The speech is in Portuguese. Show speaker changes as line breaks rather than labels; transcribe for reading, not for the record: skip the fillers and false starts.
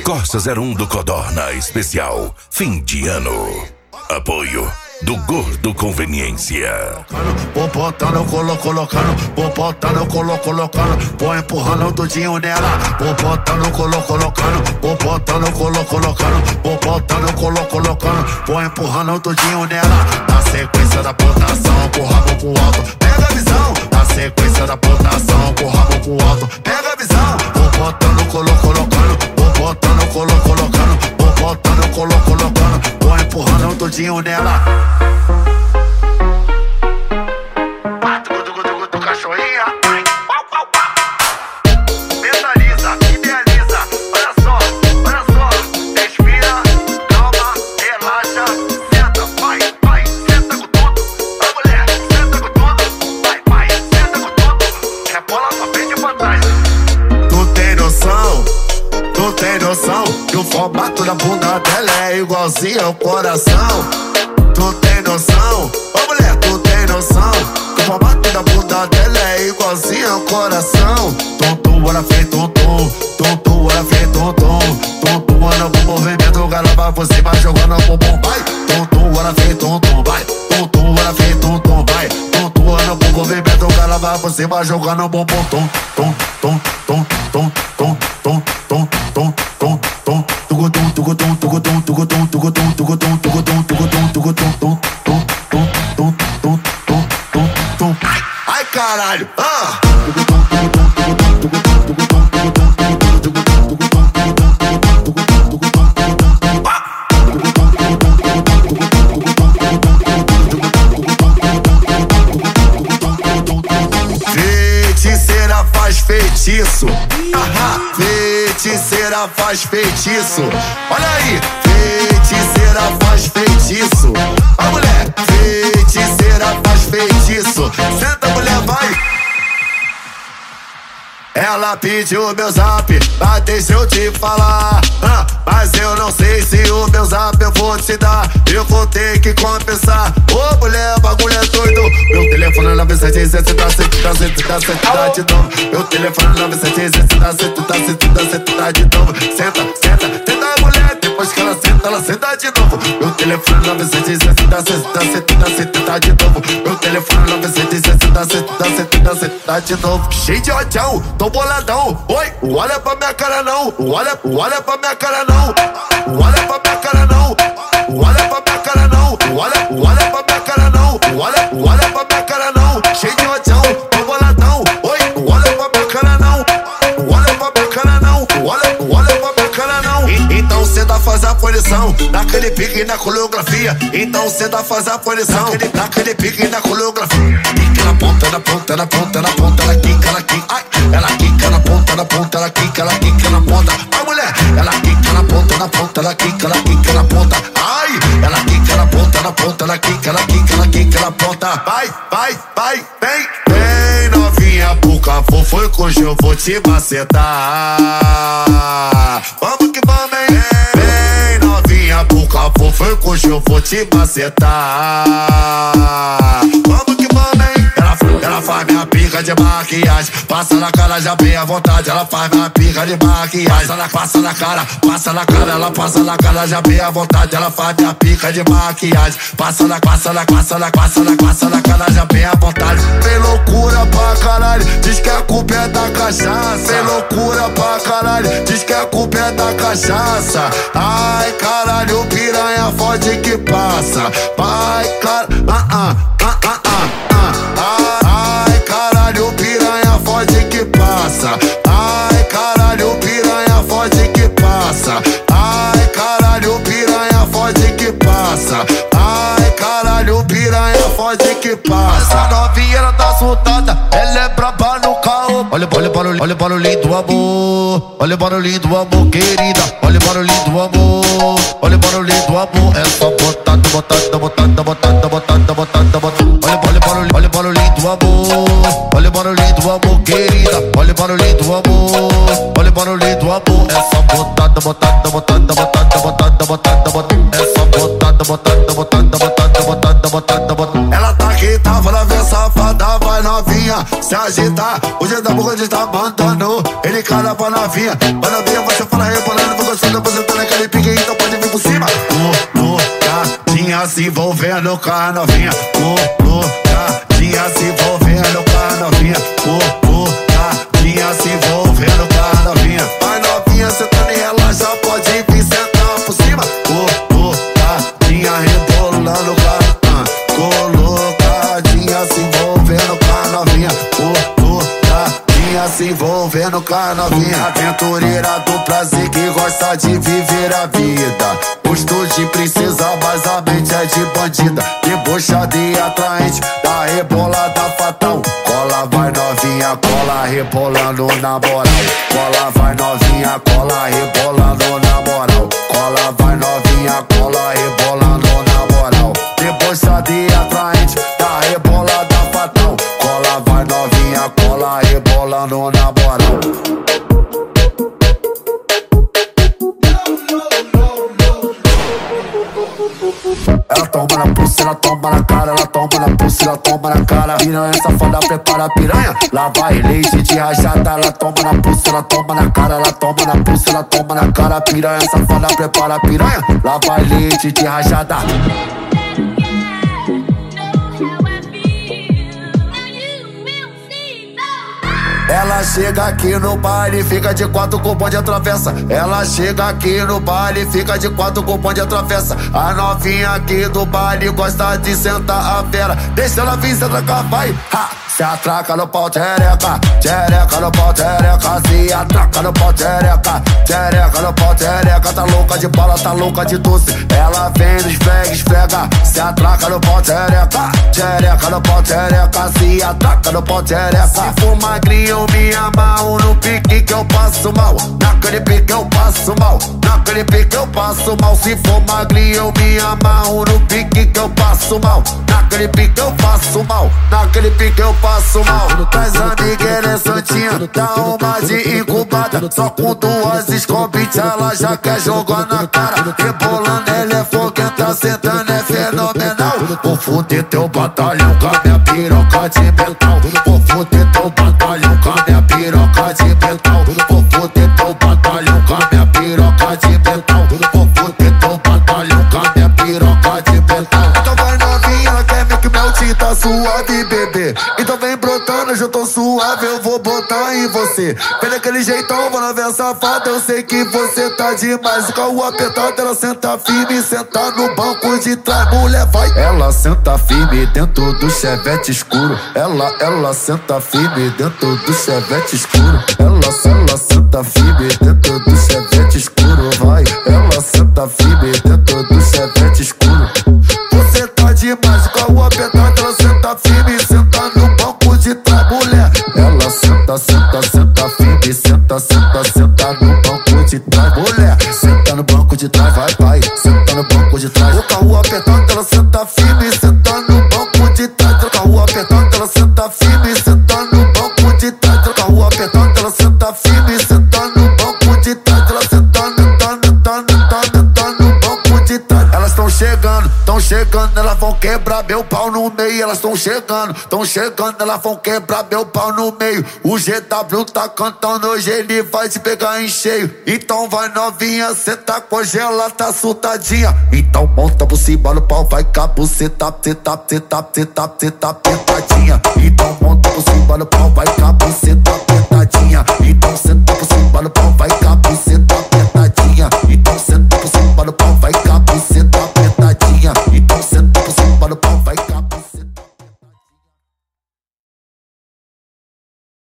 Corsa 01 do Codorna Especial Fim de Ano. Apoio do Gordo Conveniência.
Vou botando, colocando, vou botando, colocando, vou empurrando tudinho nela. Vou botando, colocando, vou botando, colocando, vou botando, colocando, vou empurrando tudinho nela. Na sequência da botação, com o rabo pro alto, pega a visão. Na sequência da botação, com o rabo pro alto, pega a visão. Vou botando, colocando, vou botando, colocando, vou botando, colocando, vou empurrando tudinho nela. Do cachorrinha, mentaliza, idealiza. Olha só, respira, calma, relaxa, senta, vai, senta com tudo. A mulher, senta com tudo, vai, senta com tudo. Rebola pra frente e pra trás. Tu tem noção que o formato da bunda dela é igualzinho ao coração. Tu tem noção, ô mulher, tu tem noção que o formato da bunda dela é igualzinho ao coração. Tonto, ela fez tonto, ela fez tonto, ela no movimento, galera você vai jogando o bumbum, vai. Tonto, ela fez tonto, vai. Tonto, ela fez tonto, vai. Tonto, ela no movimento, galera você vai jogando o bumbum, tom. Ai caralho, feiticeira faz feitiço. Feiticeira faz feitiço. Olha aí, feiticeira faz feitiço. A mulher, feiticeira faz feitiço. Senta, mulher, vai. Ela pediu meu zap, mas deixa eu te falar. Mas eu não sei se o meu zap eu vou te dar. Eu vou ter que compensar. Ô mulher, bagulho é doido. Meu telefone é 977 tá de novo. Meu telefone é 977 tá de novo. Senta, mulher. Depois que ela senta de novo. Meu telefone é 977 tá de novo. Meu telefone é 977 tá de novo. Cheio de odião, tô boladão. Oi, olha pra minha cara não. Olha pra minha cara não. Olha pra minha cara não. Olha pra minha cara não. Olha pra minha cara não. Olha pra minha cara não. Cheio de odião, tô boladão. Oi, olha pra minha cara não. Olha pra minha cara não. Olha pra minha cara não. Então cê faz a posição naquele pique na coreografia. Então cê faz a posição naquele pique na coreografia. Pique na ponta, ela quica, ai. Ela quica na ponta, ela quica na ponta. A mulher, ela quica na ponta, ela quica na ponta. Ai, ela quica na ponta, ela quica na ponta. Vai, vem novinha, boca fofa, que hoje eu vou te macetar. Vamos que vamos, hein? Vem novinha, boca fofa, que hoje eu vou te macetar. Vamos que vamos, hein? Ela faz minha pica de maquiagem, passa na cara já bem à vontade. Ela faz minha pica de maquiagem, passa na cara, ela passa na cara já bem à vontade. Ela faz minha pica de maquiagem, passa na cara já bem à vontade. Tem loucura pra caralho, diz que a culpa é da cachaça. Tem loucura pra caralho, diz que a culpa é da cachaça. Ai caralho, piranha fode que passa. Vai caralho, ai caralho, piranha fode que passa. Ai caralho, piranha fode que passa. Ai caralho, piranha fode que passa. Ai caralho, piranha fode que passa. Essa novinha ela tá assustada, ela é braba no carro. Olha o barulhinho do amor. Olha o barulhinho do amor, querida. Olha o barulhinho do amor. Olha o barulhinho do amor. É só botando. Olha o barulhinho do amor. Olha o barulhinho do amor, querida. Olha o barulhinho do amor. Olha o barulhinho do amor. É só botando. É só botando. Ela tá aqui, tá falando, vem safada, vai novinha se agitar. O dia da boca tá mandando. Ele picada pra novinha. Pra novinha você fala rebolando, vou gostando, você tá naquele pique, então pode vir por cima. Colocadinha se envolvendo com a novinha. Colocadinha se envolvendo com a novinha. Colocadinha se envolvendo com a novinha. Vai novinha, cê tá nem relaxa, pode vir sentar por cima. Colocadinha rebolando com a colocadinha se envolvendo com a novinha. Colocadinha se envolvendo com a novinha. Aventureira do prazer que gosta de viver a vida. Gosto de princesa, mas a mente é de bandida. Debochada e atraente, da rebolada fatal. Cola vai novinha, cola rebolando na moral. Cola vai novinha, cola rebolando na moral. Cola vai novinha, cola rebolando na moral. Debochada e atraente, da rebolada fatal. Cola vai novinha, cola rebolando na moral. Ela toma na pulsa, ela toma na cara, ela toma na pulsa, ela toma na cara. Piranha safada, prepara a piranha. Lá vai leite de rajada, ela toma na pulsa, ela toma na cara, ela toma na pulsa, ela toma na cara. Piranha safada, prepara a piranha. Lá vai leite de rajada. Ela chega aqui no baile, fica de quatro com o bonde atravessa. Ela chega aqui no baile, fica de quatro com o bonde atravessa. A novinha aqui do baile gosta de sentar a fera. Deixa ela vir, se atracar, vai, ha! Se atraca no pau, tchereca, tchereca no pau, tchereca. Se atraca no pau, tchereca, tchereca no pau, tchereca. Tá louca de bala, tá louca de doce. Ela vem no esfrega, esfrega. Se atraca no pau, tchereca, tchereca no pau, tchereca. Se atraca no pau, tchereca. Se for magrinho, eu me amarro no pique que eu passo mal. Naquele pique eu passo mal. Naquele pique eu passo mal. Se for magrinho, eu me amarro no pique que eu passo mal. Naquele pique eu passo mal. Naquele pique eu passo mal. Traz amiga, ela é santinha, dá uma de incubada. Só com duas escobite ela já quer jogar na cara. Rebolando, ela é foguenta, sentando é fenomenal. Vou fuder teu batalhão com a minha piroca de metal. Vou fuder teu batalhão com a minha piroca de metal. Vou fuder teu batalhão com a minha piroca de metal. Vou fuder teu batalhão com a minha piroca de metal. Então vai novinha, ela quer ver que meu tio tá suave, bebê. Então vem brotando, hoje eu tô suave, eu vou botar em você. Vem daquele jeitão, vou na ver safada, eu sei que você tá demais. Com o apertado, ela senta firme, senta no banco de trás, mulher vai. Ela senta firme dentro do chevette escuro. Ela senta firme dentro do chevette escuro. Ela senta firme dentro do chevette escuro, vai. Ela senta firme dentro do chevette escuro. Você tá demais, com o apertado, ela senta firme, senta no banco de trás, mulher. Ela senta firme, senta no banco de trás, mulher. Senta no banco de trás, vai, senta no banco de trás. O carro apertado, ela senta firme, senta no banco de trás. O carro apertado, ela senta firme, senta no banco de trás. O carro apertado, ela senta firme, senta no banco de trás. Ela senta no banco de trás. Elas tão chegando, elas vão quebrar meu pau no meio. Elas tão chegando, elas vão quebrar meu pau no meio. O GW tá cantando, hoje ele vai te pegar em cheio. Então vai novinha, cê tá congela, tá surtadinha. Então monta por cima no pau, vai cabo, cê tá apertadinha. Então monta por cima no pau, vai cabo, cê tá